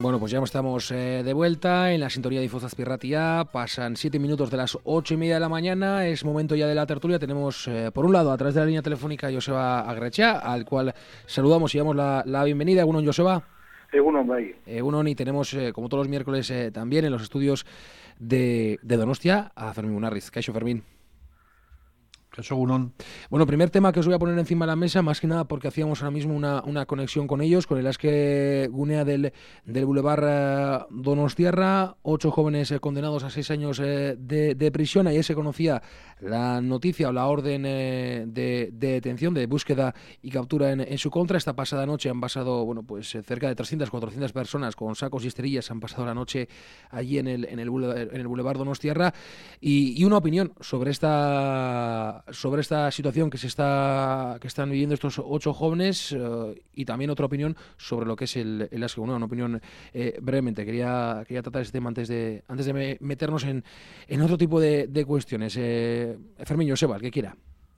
Bueno, pues ya estamos de vuelta en la sintonía de Info Zazpirratia. Pasan 7 minutos de las 8:30 de la mañana. Es momento ya de la tertulia. Tenemos, por un lado, a través de la línea telefónica, a Joseba Agrechea, al cual saludamos y damos la bienvenida. Egunon, Joseba. Egunon, bai. Egunon, y tenemos, como todos los miércoles, también en los estudios de Donostia, a Fermín Munarriz. Kaixo, Fermín. Kaixo, egunon. Bueno, primer tema que os voy a poner encima de la mesa, más que nada porque hacíamos ahora mismo una conexión con ellos, con el Aske Gunea del Boulevard Donostiarra, 8 jóvenes condenados a 6 años de prisión. Ayer se conocía la noticia o la orden de detención, de búsqueda y captura en su contra. Esta pasada noche han pasado, bueno, pues cerca de 300, 400 personas con sacos y esterillas han pasado la noche allí en el Boulevard Donostiarra. Y una opinión sobre esta situación que están viviendo estos 8 jóvenes, y también otra opinión sobre lo que es el Aske Gunea. Una opinión brevemente. Quería tratar este tema antes de meternos en otro tipo de cuestiones. Fermín, Joseba, el que quiera.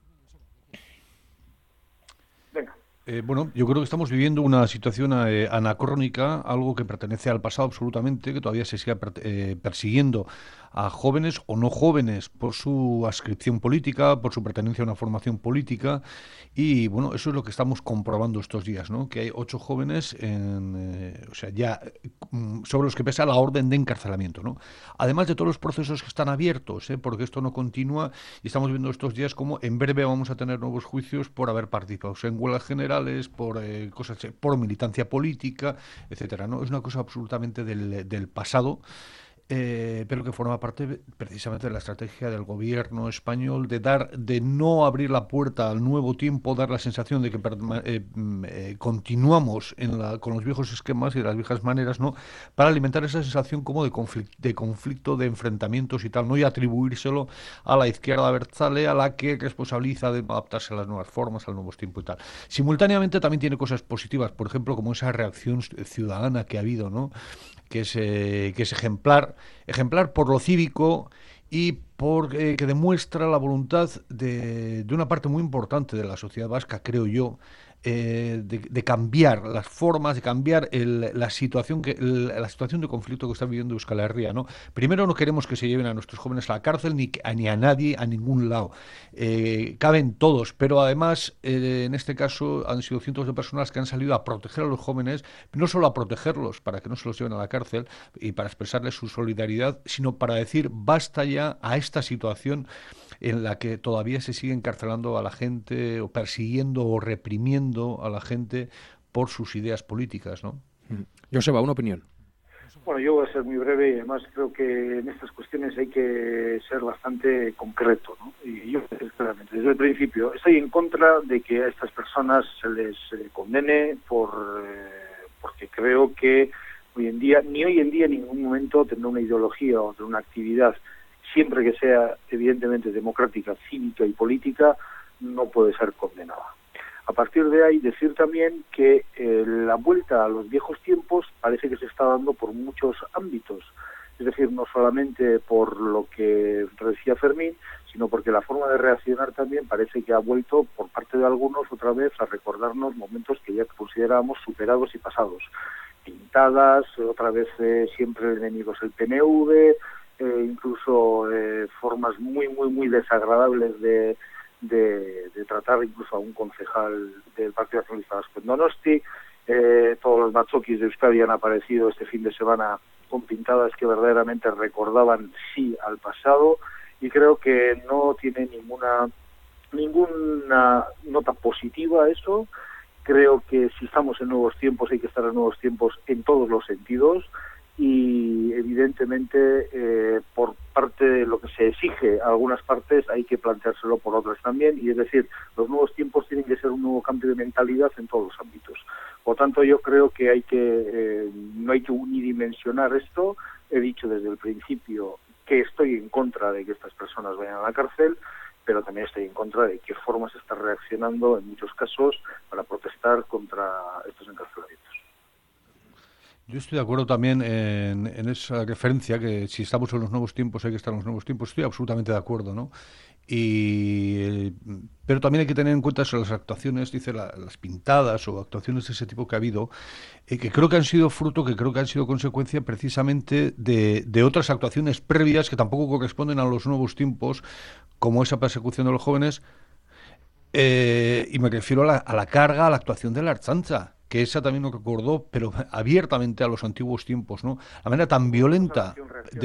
Bueno, yo creo que estamos viviendo una situación anacrónica, algo que pertenece al pasado absolutamente, que todavía se sigue persiguiendo a jóvenes o no jóvenes por su adscripción política, por su pertenencia a una formación política, y bueno, eso es lo que estamos comprobando estos días, ¿no? Que hay 8 jóvenes sobre los que pesa la orden de encarcelamiento, ¿no? Además de todos los procesos que están abiertos, porque esto no continúa, y estamos viendo estos días como en breve vamos a tener nuevos juicios por haber participado en huelgas generales, por cosas, por militancia política, etcétera, ¿no? Es una cosa absolutamente del pasado. Pero que forma parte precisamente de la estrategia del gobierno español de no abrir la puerta al nuevo tiempo, dar la sensación de que continuamos con los viejos esquemas y las viejas maneras, ¿no? Para alimentar esa sensación como de conflicto, de enfrentamientos y tal, ¿no? Y atribuírselo a la izquierda abertzale, a la que responsabiliza de adaptarse a las nuevas formas, al nuevo tiempo y tal. Simultáneamente también tiene cosas positivas, por ejemplo, como esa reacción ciudadana que ha habido, ¿no? Que es ejemplar por lo cívico y que demuestra la voluntad de una parte muy importante de la sociedad vasca, creo yo, de cambiar las formas, de cambiar la situación de conflicto que está viviendo Euskal Herria, ¿no? Primero, no queremos que se lleven a nuestros jóvenes a la cárcel, ni a nadie, a ningún lado. Caben todos, pero además, en este caso, han sido cientos de personas que han salido a proteger a los jóvenes, no solo a protegerlos para que no se los lleven a la cárcel y para expresarles su solidaridad, sino para decir basta ya a esta situación en la que todavía se sigue encarcelando a la gente o persiguiendo o reprimiendo a la gente por sus ideas políticas, ¿no? Joseba, una opinión. Bueno, yo voy a ser muy breve y además creo que en estas cuestiones hay que ser bastante concreto, ¿no? Y yo, claramente, desde el principio, estoy en contra de que a estas personas se les condene porque creo que hoy en día en ningún momento tendrá una ideología o tendrá una actividad, siempre que sea evidentemente democrática, cívica y política, no puede ser condenada. A partir de ahí, decir también que la vuelta a los viejos tiempos parece que se está dando por muchos ámbitos. Es decir, no solamente por lo que decía Fermín, sino porque la forma de reaccionar también parece que ha vuelto por parte de algunos otra vez a recordarnos momentos que ya considerábamos superados y pasados. Pintadas, otra vez siempre enemigos el PNV, incluso formas muy, muy, muy desagradables de tratar incluso a un concejal del Partido Nacionalista Vasco en Donosti. Todos los machokis de Euskadi han aparecido este fin de semana con pintadas que verdaderamente recordaban sí al pasado, y creo que no tiene ninguna nota positiva eso. Creo que si estamos en nuevos tiempos hay que estar en nuevos tiempos en todos los sentidos, y evidentemente por parte de lo que se exige a algunas partes hay que planteárselo por otras también, y es decir, los nuevos tiempos tienen que ser un nuevo cambio de mentalidad en todos los ámbitos. Por tanto, yo creo que no hay que unidimensionar esto. He dicho desde el principio que estoy en contra de que estas personas vayan a la cárcel, pero también estoy en contra de qué forma se está reaccionando en muchos casos para protestar contra estos encarcelamientos. Yo estoy de acuerdo también en esa referencia, que si estamos en los nuevos tiempos hay que estar en los nuevos tiempos. Estoy absolutamente de acuerdo, ¿no? Pero también hay que tener en cuenta eso, las actuaciones, dice las pintadas o actuaciones de ese tipo que ha habido, que creo que han sido fruto, que creo que han sido consecuencia precisamente de otras actuaciones previas que tampoco corresponden a los nuevos tiempos, como esa persecución de los jóvenes, y me refiero a la carga, a la actuación de la Archancha, que esa también nos recordó, pero abiertamente a los antiguos tiempos, ¿no? La manera tan violenta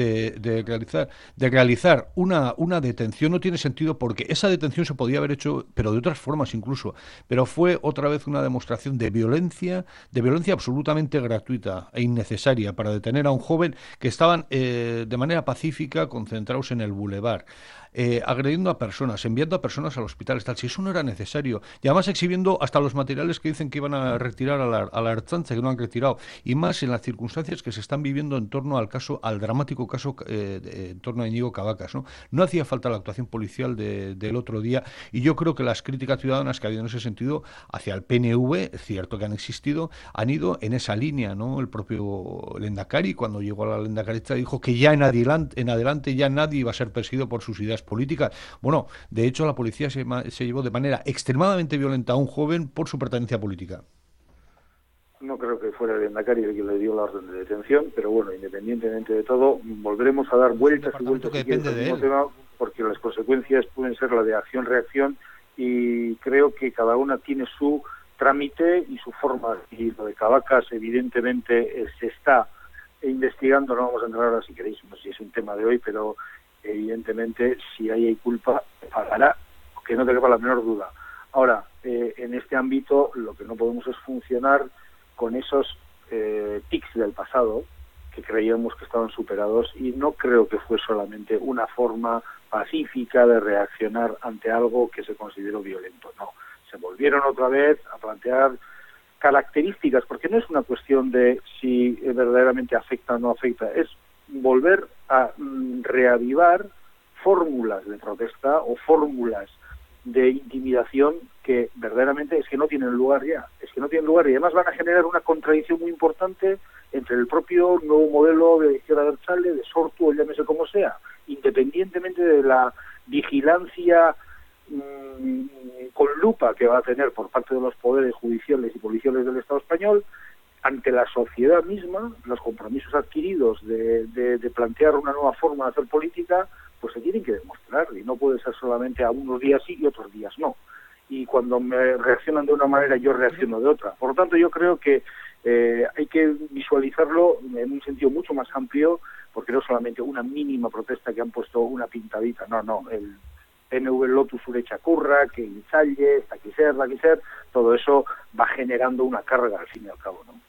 de realizar una detención no tiene sentido porque esa detención se podía haber hecho, pero de otras formas incluso, pero fue otra vez una demostración de violencia absolutamente gratuita e innecesaria para detener a un joven que estaban de manera pacífica concentrados en el bulevar. Agrediendo a personas, enviando a personas al hospital, tal, si eso no era necesario, y además exhibiendo hasta los materiales que dicen que iban a retirar a la Ertzaintza, que no han retirado, y más en las circunstancias que se están viviendo en torno al dramático caso en torno a Íñigo Cabacas, ¿no? No hacía falta la actuación policial del otro día, y yo creo que las críticas ciudadanas que ha habido en ese sentido hacia el PNV, es cierto que han existido, han ido en esa línea, ¿no? El propio Lehendakari, cuando llegó a la Lehendakaritza, dijo que ya en adelante ya nadie iba a ser perseguido por sus ideas políticas. Bueno, de hecho la policía se llevó de manera extremadamente violenta a un joven por su pertenencia política. No creo que fuera el Endacari el que le dio la orden de detención, pero bueno, independientemente de todo, volveremos a dar vueltas y vueltas al mismo tema, porque las consecuencias pueden ser la de acción-reacción, y creo que cada una tiene su trámite y su forma, y lo de Cabacas evidentemente se está investigando, no vamos a entrar ahora si queréis, no sé si es un tema de hoy, pero evidentemente si hay culpa pagará, que no te quepa la menor duda. Ahora, en este ámbito lo que no podemos es funcionar con esos tics del pasado que creíamos que estaban superados, y no creo que fue solamente una forma pacífica de reaccionar ante algo que se consideró violento, no, se volvieron otra vez a plantear características, porque no es una cuestión de si verdaderamente afecta o no afecta, es volver a reavivar fórmulas de protesta o fórmulas de intimidación que verdaderamente es que no tienen lugar ya, y además van a generar una contradicción muy importante entre el propio nuevo modelo de izquierda abertzale, de Sortu, o llámese como sea, independientemente de la vigilancia con lupa que va a tener por parte de los poderes judiciales y policiales del Estado español, ante la sociedad misma, los compromisos adquiridos de plantear una nueva forma de hacer política, pues se tienen que demostrar, y no puede ser solamente a unos días sí y otros días no. Y cuando me reaccionan de una manera, yo reacciono de otra. Por lo tanto, yo creo que hay que visualizarlo en un sentido mucho más amplio, porque no solamente una mínima protesta que han puesto una pintadita, no, el PNV Lotus Urechacurra, que Insalles, Taquiser, todo eso va generando una carga al fin y al cabo, ¿no?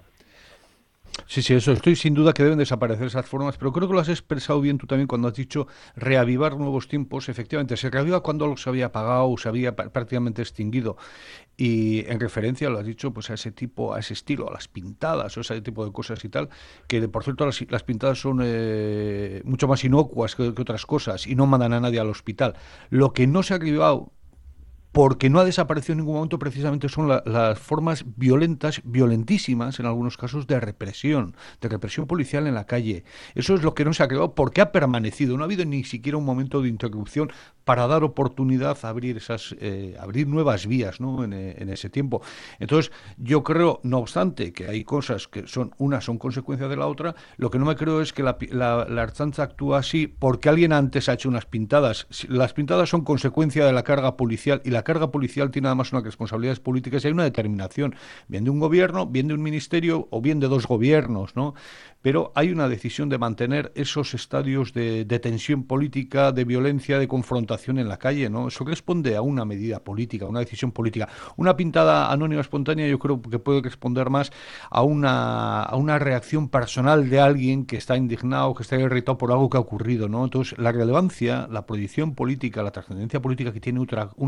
Sí, eso. Estoy sin duda que deben desaparecer esas formas, pero creo que lo has expresado bien tú también cuando has dicho reavivar nuevos tiempos. Efectivamente, se reaviva cuando algo se había apagado o se había prácticamente extinguido. Y en referencia, lo has dicho, pues a ese tipo, a ese estilo, a las pintadas o ese tipo de cosas y tal, que por cierto las pintadas son mucho más inocuas que otras cosas y no mandan a nadie al hospital. Lo que no se ha reavivado, porque no ha desaparecido en ningún momento, precisamente son las formas violentas, violentísimas en algunos casos, de represión policial en la calle. Eso es lo que no se ha creado porque ha permanecido. No ha habido ni siquiera un momento de interrupción para dar oportunidad a abrir abrir nuevas vías, ¿no? en ese tiempo. Entonces, yo creo, no obstante, que hay cosas que son consecuencia de la otra. Lo que no me creo es que la Ertzaintza actúa así porque alguien antes ha hecho unas pintadas. Las pintadas son consecuencia de la carga policial, y la carga policial tiene además unas responsabilidades políticas y hay una determinación, bien de un gobierno, bien de un ministerio o bien de dos gobiernos, ¿no? Pero hay una decisión de mantener esos estadios de tensión política, de violencia, de confrontación en la calle, ¿no? Eso responde a una medida política, a una decisión política. Una pintada anónima espontánea yo creo que puede responder más a una reacción personal de alguien que está indignado, que está irritado por algo que ha ocurrido, ¿no? Entonces, la relevancia, la proyección política, la trascendencia política que tiene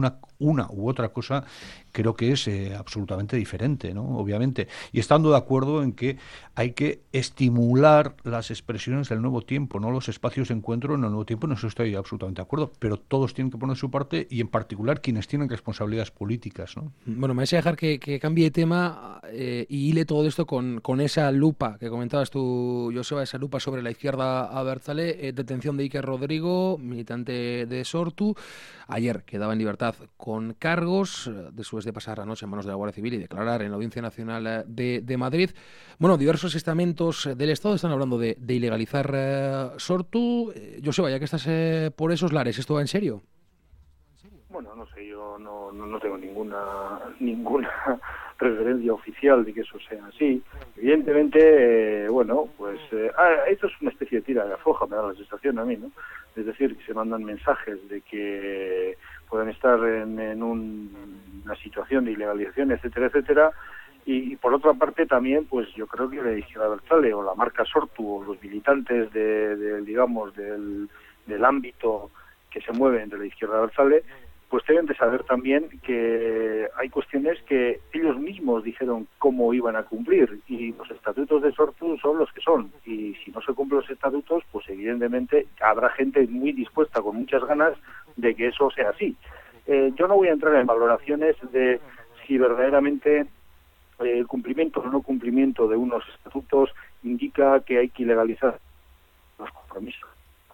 una u otra cosa, creo que es absolutamente diferente, ¿no? Obviamente. Y estando de acuerdo en que hay que estimular las expresiones del nuevo tiempo, no los espacios de encuentro en el nuevo tiempo, en eso estoy absolutamente de acuerdo, pero todos tienen que poner su parte y en particular quienes tienen responsabilidades políticas, ¿no? Bueno, me vais a dejar que cambie de tema y hile todo esto con esa lupa que comentabas tú, Joseba, esa lupa sobre la izquierda abertzale, detención de Iker Rodrigo, militante de Sortu, ayer quedaba en libertad con cargos, después de pasar la noche en manos de la Guardia Civil y declarar en la Audiencia Nacional de Madrid. Bueno, diversos estamentos del Estado están hablando de ilegalizar Sortu. Joseba, ya que estás por esos lares, ¿esto va en serio? Bueno, no sé, yo no tengo ninguna preferencia oficial de que eso sea así. Evidentemente, esto es una especie de tira de afloja, me da la sensación a mí, ¿no? Es decir, que se mandan mensajes de que pueden estar en una situación de ilegalización, etcétera, etcétera. Y por otra parte también, pues yo creo que la izquierda abertzale o la marca Sortu o los militantes del ámbito que se mueve entre la izquierda abertzale, pues deben de saber también que hay cuestiones que ellos mismos dijeron cómo iban a cumplir y los estatutos de Sortu son los que son y si no se cumplen los estatutos, pues evidentemente habrá gente muy dispuesta, con muchas ganas de que eso sea así. Yo no voy a entrar en valoraciones de si verdaderamente el cumplimiento o no cumplimiento de unos estatutos indica que hay que ilegalizar los compromisos.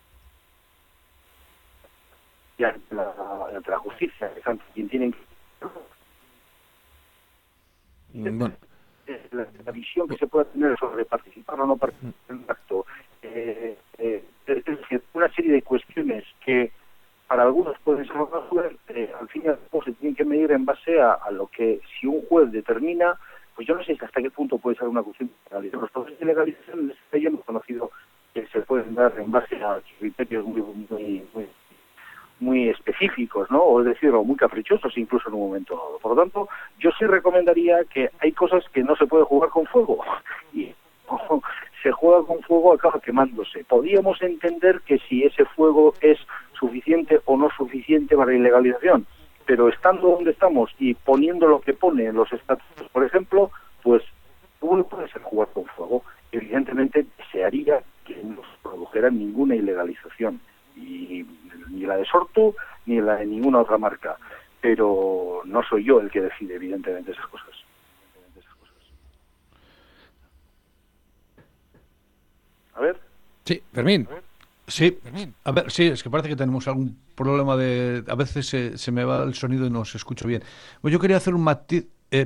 Y ante la justicia, que es ante quien tienen que... Bueno. La visión que se puede tener sobre participar o no participar en un acto, es decir, una serie de cuestiones que para algunos pueden ser una juez, al fin y al cabo se tienen que medir en base a lo que si un juez determina, pues yo no sé hasta qué punto puede ser una cuestión de legalización. Los procesos de legalización yo hemos conocido que se pueden dar en base a criterios muy específicos, ¿no? O es decir, o muy caprichosos incluso en un momento dado. Por lo tanto, yo sí recomendaría que hay cosas que no se puede jugar con fuego y como se juega con fuego acaba quemándose. Podríamos entender que si ese fuego es suficiente o no suficiente para la ilegalización, pero estando donde estamos y poniendo lo que pone en los estatutos, por ejemplo, pues no puede ser jugar con fuego. Evidentemente desearía que no se produjera ninguna ilegalización, y ni la de Sortu ni la de ninguna otra marca, pero no soy yo el que decide evidentemente esas cosas. A ver. Sí, Fermín. Sí, a ver, sí, es que parece que tenemos algún problema a veces se me va el sonido y no se escucha bien. Pues yo quería hacer un matiz...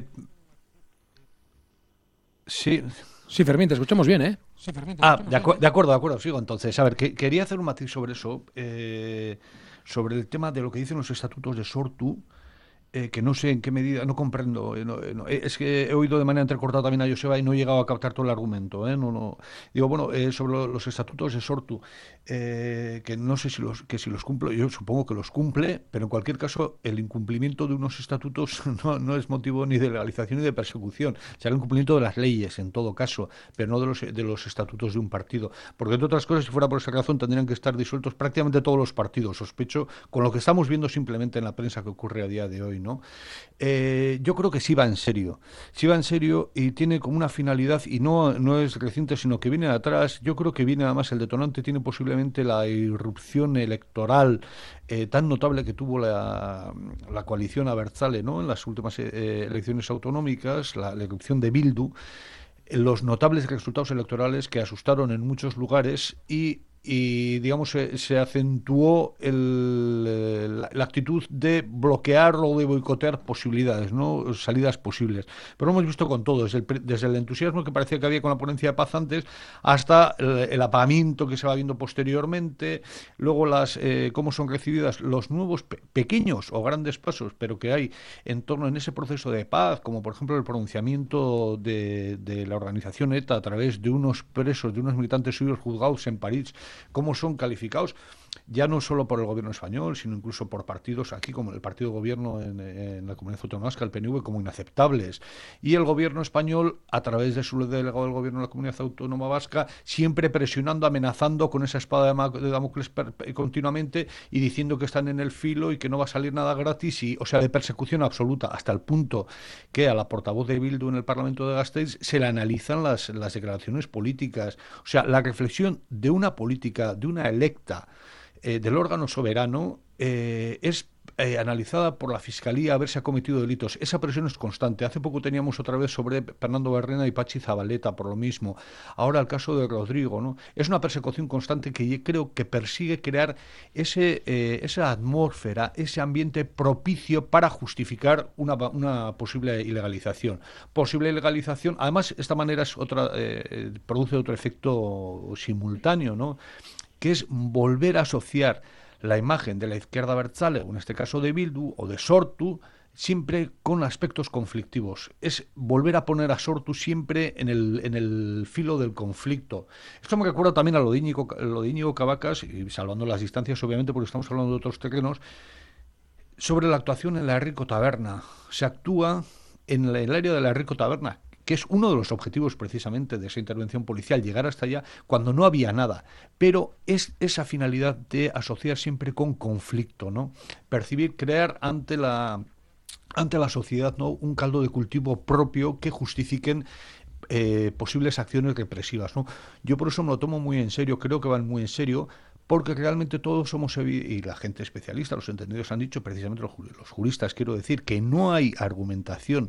Sí. Sí, Fermín, te escuchamos bien, ¿eh? Sí, Fermín, de acuerdo, sigo entonces. A ver, quería hacer un matiz sobre eso, sobre el tema de lo que dicen los estatutos de Sortu, que no sé en qué medida, no comprendo. Es que he oído de manera entrecortada también a Joseba y no he llegado a captar todo el argumento. Digo, bueno, sobre los estatutos de Sortu, que no sé si los cumplo, yo supongo que los cumple, pero en cualquier caso el incumplimiento de unos estatutos no es motivo ni de legalización ni de persecución. Será el incumplimiento de las leyes en todo caso, pero no de los estatutos de un partido. Porque entre otras cosas, si fuera por esa razón, tendrían que estar disueltos prácticamente todos los partidos, sospecho, con lo que estamos viendo simplemente en la prensa que ocurre a día de hoy, ¿no? Yo creo que sí va en serio y tiene como una finalidad y no es reciente sino que viene de atrás. Yo creo que viene además el detonante tiene posiblemente la irrupción electoral tan notable que tuvo la coalición abertzale, ¿no? En las últimas elecciones autonómicas, la irrupción de Bildu, los notables resultados electorales que asustaron en muchos lugares y digamos se acentuó la actitud de bloquear o de boicotear posibilidades, ¿no? Salidas posibles. Pero lo hemos visto con todo, desde el entusiasmo que parecía que había con la ponencia de paz antes hasta el apagamiento que se va viendo posteriormente, luego cómo son recibidas los nuevos pequeños o grandes pasos, pero que hay en torno en ese proceso de paz, como por ejemplo el pronunciamiento de la organización ETA a través de unos presos, de unos militantes suyos juzgados en París, cómo son calificados ya no solo por el gobierno español, sino incluso por partidos aquí, como el partido de gobierno en la Comunidad Autónoma Vasca, el PNV, como inaceptables. Y el gobierno español, a través de su delegado del gobierno de la Comunidad Autónoma Vasca, siempre presionando, amenazando con esa espada de Damocles continuamente y diciendo que están en el filo y que no va a salir nada gratis, y, o sea, de persecución absoluta, hasta el punto que a la portavoz de Bildu en el Parlamento de Gasteiz se le analizan las declaraciones políticas. O sea, la reflexión de una política, de una electa, del órgano soberano, es analizada por la Fiscalía a ver si ha cometido delitos. Esa presión es constante. Hace poco teníamos otra vez sobre Fernando Berrena y Pachi Zabaleta por lo mismo. Ahora el caso de Rodrigo, ¿no? Es una persecución constante que yo creo que persigue crear esa atmósfera, ese ambiente propicio para justificar una posible ilegalización. Posible ilegalización, además, esta manera es produce otro efecto simultáneo, ¿no? Que es volver a asociar la imagen de la izquierda abertzale, o en este caso de Bildu o de Sortu, siempre con aspectos conflictivos. Es volver a poner a Sortu siempre en el filo del conflicto. Esto me recuerda también a lo de Íñigo Cabacas, y salvando las distancias obviamente porque estamos hablando de otros terrenos, sobre la actuación en la Rico Taberna. Se actúa en el área de la Rico Taberna, que es uno de los objetivos precisamente de esa intervención policial, llegar hasta allá cuando no había nada, pero es esa finalidad de asociar siempre con conflicto, ¿no? Percibir, crear ante la sociedad, ¿no?, un caldo de cultivo propio que justifiquen posibles acciones represivas, ¿no? Yo por eso me lo tomo muy en serio, creo que van muy en serio, porque realmente todos somos, y la gente especialista, los entendidos han dicho, precisamente los juristas, quiero decir, que no hay argumentación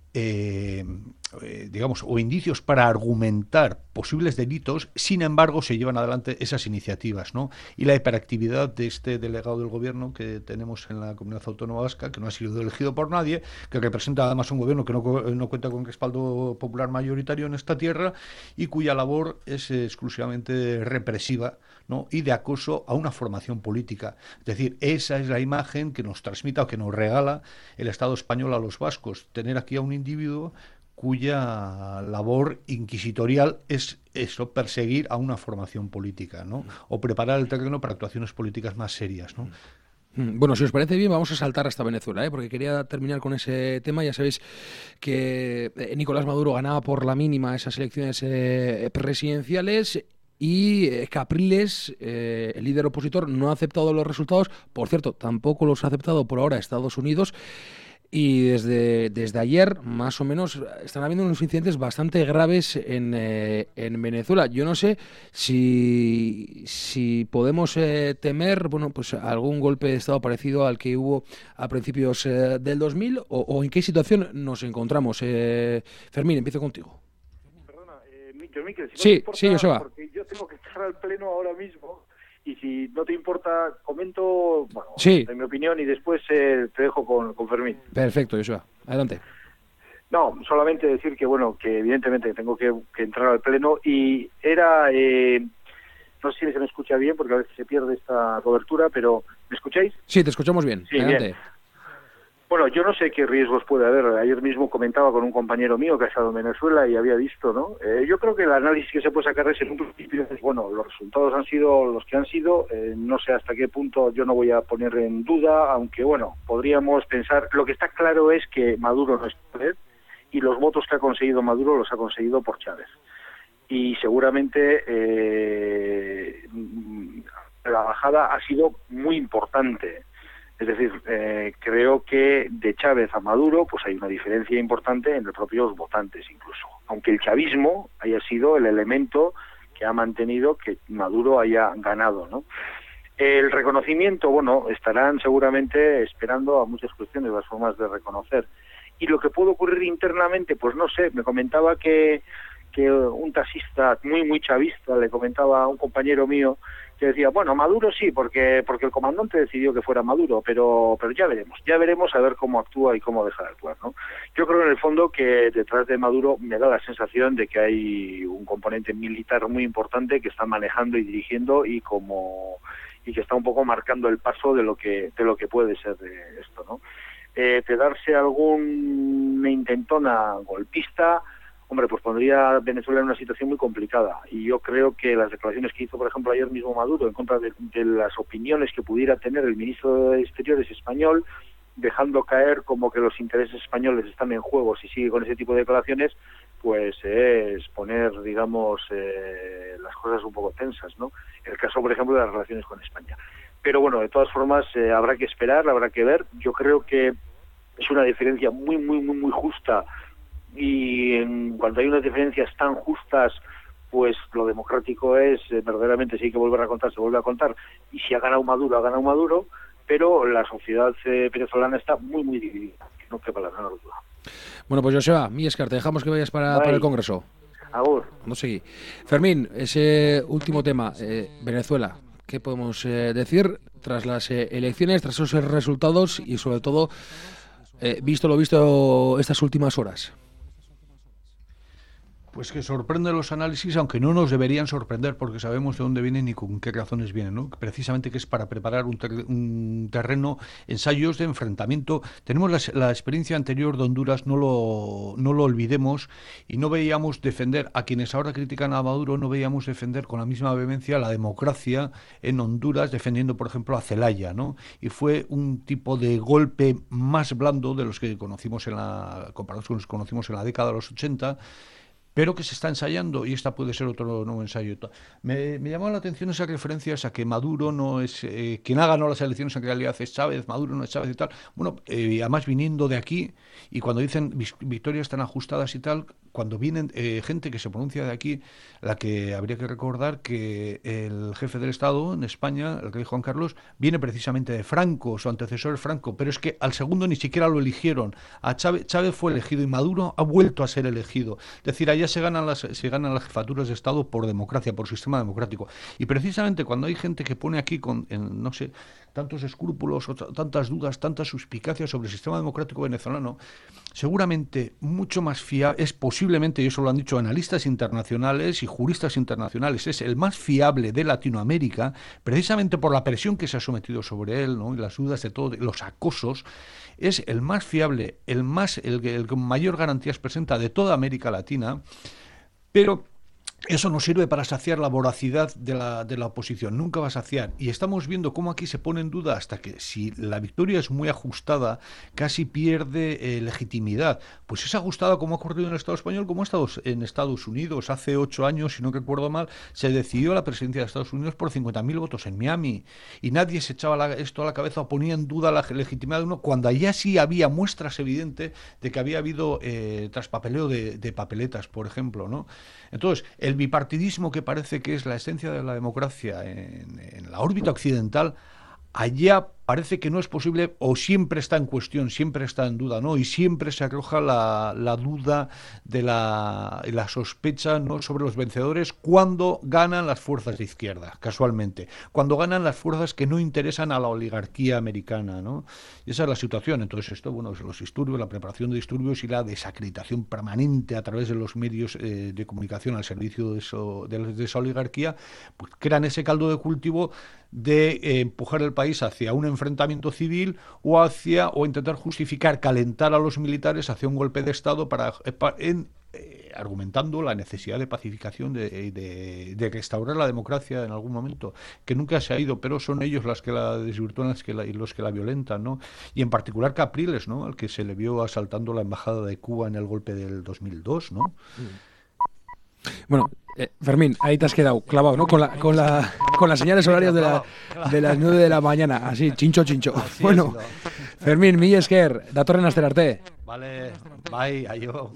digamos, o indicios para argumentar posibles delitos, sin embargo se llevan adelante esas iniciativas, ¿no? Y la hiperactividad de este delegado del gobierno que tenemos en la Comunidad Autónoma Vasca, que no ha sido elegido por nadie, que representa además un gobierno que no cuenta con respaldo popular mayoritario en esta tierra y cuya labor es exclusivamente represiva, ¿no?, y de acoso a una formación política. Es decir, esa es la imagen que nos transmite o que nos regala el Estado español a los vascos, tener aquí a un individuo cuya labor inquisitorial es eso, perseguir a una formación política, ¿no?, o preparar el terreno para actuaciones políticas más serias, ¿no? Bueno, si os parece bien, vamos a saltar hasta Venezuela, porque quería terminar con ese tema. Ya sabéis que Nicolás Maduro ganaba por la mínima esas elecciones presidenciales y Capriles, el líder opositor, no ha aceptado los resultados. Por cierto, tampoco los ha aceptado por ahora Estados Unidos. Y desde ayer, más o menos, están habiendo unos incidentes bastante graves en Venezuela. Yo no sé si podemos temer, bueno, pues algún golpe de Estado parecido al que hubo a principios del 2000 o en qué situación nos encontramos. Fermín, empiezo contigo. Perdona, Miquel, si sí, no te importa, sí, Joseba. porque yo tengo que estar al pleno ahora mismo. Y si no te importa, comento, bueno, sí, en mi opinión, y después te dejo con Fermín. Perfecto, Joshua. Adelante. No, solamente decir que, bueno, que evidentemente tengo que entrar al pleno y era, no sé si se me escucha bien porque a veces se pierde esta cobertura, pero ¿me escucháis? Sí, te escuchamos bien. Sí, adelante. Bien. Bueno, yo no sé qué riesgos puede haber. Ayer mismo comentaba con un compañero mío que ha estado en Venezuela y había visto, ¿no? Yo creo que el análisis que se puede sacar es, en un principio, es, bueno, los resultados han sido los que han sido. No sé hasta qué punto, yo no voy a poner en duda, aunque, bueno, podríamos pensar. Lo que está claro es que Maduro no es Chávez y los votos que ha conseguido Maduro los ha conseguido por Chávez. Y seguramente la bajada ha sido muy importante. Es decir, creo que de Chávez a Maduro pues hay una diferencia importante en los propios votantes incluso. Aunque el chavismo haya sido el elemento que ha mantenido que Maduro haya ganado, ¿no? El reconocimiento, bueno, estarán seguramente esperando a muchas cuestiones, las formas de reconocer. Y lo que puede ocurrir internamente, pues no sé, me comentaba que un taxista muy chavista le comentaba a un compañero mío que decía, bueno, Maduro sí, porque el comandante decidió que fuera Maduro, pero ya veremos a ver cómo actúa y cómo deja de actuar, ¿no? Yo creo en el fondo que detrás de Maduro me da la sensación de que hay un componente militar muy importante que está manejando y dirigiendo y que está un poco marcando el paso de lo que puede ser de esto, ¿no? De darse alguna intentona golpista hombre, pues pondría a Venezuela en una situación muy complicada. Y yo creo que las declaraciones que hizo, por ejemplo, ayer mismo Maduro en contra de las opiniones que pudiera tener el ministro de Exteriores español, dejando caer como que los intereses españoles están en juego si sigue con ese tipo de declaraciones, pues es poner, digamos, las cosas un poco tensas, ¿no? En el caso, por ejemplo, de las relaciones con España. Pero bueno, de todas formas, habrá que esperar, habrá que ver. Yo creo que es una diferencia muy, muy, muy, muy justa, y cuando hay unas diferencias tan justas, pues lo democrático es, verdaderamente, si hay que volver a contar, se vuelve a contar, y si ha ganado Maduro, pero la sociedad venezolana está muy, muy dividida, que no quepa la menor duda. Bueno, pues Joseba, mi Escar, te dejamos que vayas para el Congreso. Agur. No seguí. Fermín, ese último tema, Venezuela, ¿qué podemos decir tras las elecciones, tras esos resultados y sobre todo, visto lo visto estas últimas horas? Pues que sorprende los análisis, aunque no nos deberían sorprender porque sabemos de dónde vienen y con qué razones vienen, ¿no? Precisamente que es para preparar un terreno, ensayos de enfrentamiento. Tenemos la experiencia anterior de Honduras, no lo olvidemos, y no veíamos defender, a quienes ahora critican a Maduro, no veíamos defender con la misma vehemencia la democracia en Honduras, defendiendo, por ejemplo, a Zelaya, ¿no? Y fue un tipo de golpe más blando de los que conocimos comparados con los que conocimos en la década de los 80, pero que se está ensayando, y esta puede ser otro nuevo ensayo. Me llamó la atención esas referencias a que Maduro no es... quien ha ganado las elecciones en realidad es Chávez, Maduro no es Chávez y tal. Bueno, además viniendo de aquí, y cuando dicen victorias tan ajustadas y tal, cuando vienen gente que se pronuncia de aquí, la que habría que recordar que el jefe del Estado en España, el rey Juan Carlos, viene precisamente de Franco, su antecesor es Franco, pero es que al segundo ni siquiera lo eligieron. A Chávez fue elegido y Maduro ha vuelto a ser elegido. Es decir, allá se ganan las jefaturas de Estado por democracia, por sistema democrático. Y precisamente cuando hay gente que pone aquí no sé, tantos escrúpulos, tantas dudas, tantas suspicacias sobre el sistema democrático venezolano, seguramente mucho más fiable, es posiblemente, y eso lo han dicho analistas internacionales y juristas internacionales, es el más fiable de Latinoamérica, precisamente por la presión que se ha sometido sobre él, ¿no? Y las dudas de todo, los acosos, es el más fiable, el con mayor garantías presenta de toda América Latina, pero eso no sirve para saciar la voracidad de la oposición, nunca va a saciar. Y estamos viendo cómo aquí se pone en duda hasta que si la victoria es muy ajustada, casi pierde legitimidad. Pues es ajustada como ha ocurrido en el Estado español, como en Estados Unidos. Hace 8 años, si no recuerdo mal, se decidió la presidencia de Estados Unidos por 50.000 votos en Miami. Y nadie se echaba esto a la cabeza o ponía en duda la legitimidad de uno, cuando allá sí había muestras evidentes de que había habido traspapeleo de papeletas, por ejemplo, ¿no? Entonces, el bipartidismo, que parece que es la esencia de la democracia en la órbita occidental, allá parece que no es posible, o siempre está en cuestión, siempre está en duda, ¿no? Y siempre se arroja la duda de la sospecha, ¿no?, sobre los vencedores cuando ganan las fuerzas de izquierda, casualmente, cuando ganan las fuerzas que no interesan a la oligarquía americana, ¿no? Y esa es la situación. Entonces esto, bueno, los disturbios, la preparación de disturbios y la desacreditación permanente a través de los medios de comunicación al servicio de esa oligarquía, pues crean ese caldo de cultivo de empujar el país hacia un enfrentamiento civil o intentar justificar, calentar a los militares hacia un golpe de Estado argumentando la necesidad de pacificación, de restaurar la democracia en algún momento, que nunca se ha ido, pero son ellos las que la desvirtúan y los que la violentan, ¿no? Y en particular Capriles, ¿no?, al que se le vio asaltando la embajada de Cuba en el golpe del 2002, ¿no? Bueno, Fermín, ahí te has quedado clavado, ¿no? Con las señales horarias de las 9 de la mañana, así, chincho. Bueno, Fermín, Mila esker, datorren aster arte. Vale, bye, aio.